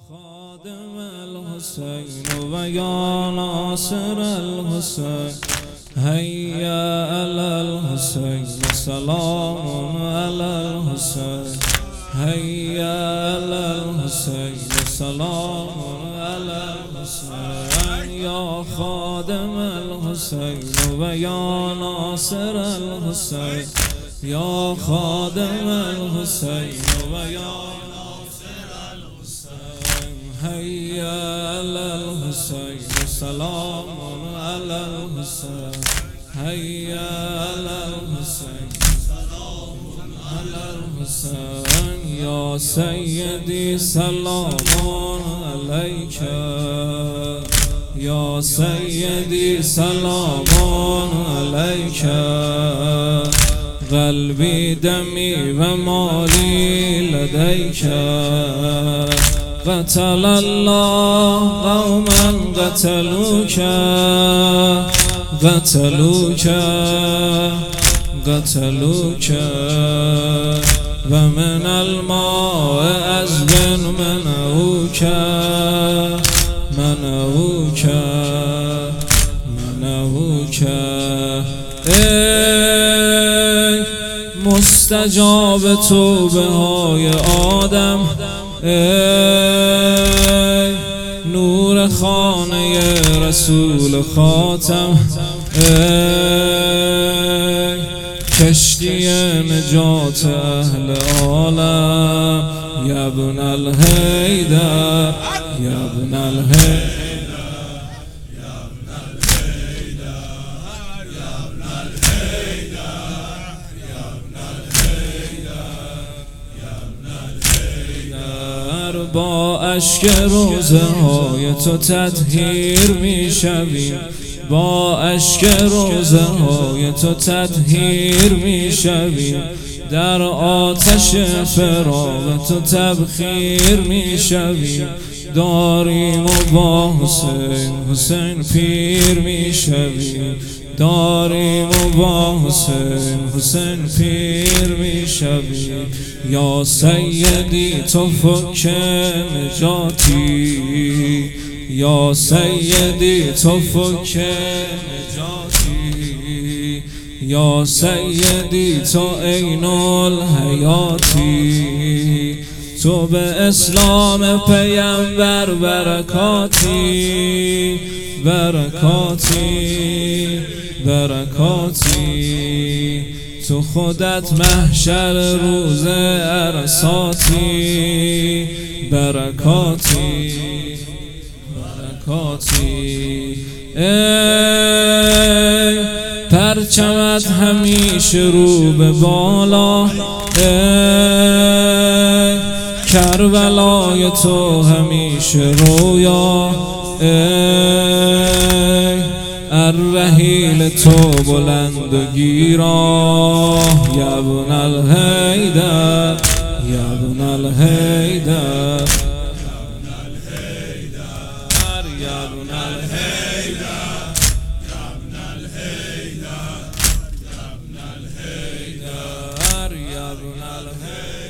خادم الحسين ويا ناصر الحسين هيا على الحسين سلام على الحسين هيا على الحسين سلام على الحسين يا خادم الحسين ويا ناصر الحسين يا خادم الحسين ويا هيا على الحسين سلام على الحسين هيا على الحسين سلام على الحسين يا سيدي سلام عليك يا سيدي سلام عليك قلبي دمي ومالي لديك قتل الله قوما قتلوك قتلوك قتلوك ومن الماء عذب منعوك منعوك منعوك ای مستجاب توبه های آدم ای نور خانه رسول خاتم ای کشتی نجات اهل عالم یا ابن الحیدر یا ابن الحیدر با اشک روزه های تو تطهیر می شویم با اشک روزه های تو تطهیر می شویم در آتش فراق تو تبخیر می شویم داریم و با حسین حسین پیر می شویم داریم و با حسین حسین پیر می شویم یا سیدی تو فک نجاتی یا سیدی تو فک نجاتی یا سیدی تو عین الحیاتی تو به اسلام پیامبر برکاتی برکاتی برکاتی تو خودت محشر روز عرصاتی برکاتی برکاتی ای پرچمت همیشه رو به بالا ای کربلای تو همیشه رویا ای الرحیل تو بلند و گیرا یا ابن الحیدر یا ابن الحیدر یا ابن الحیدر یا ابن الحیدر یا ابن الحیدر یا ابن الحیدر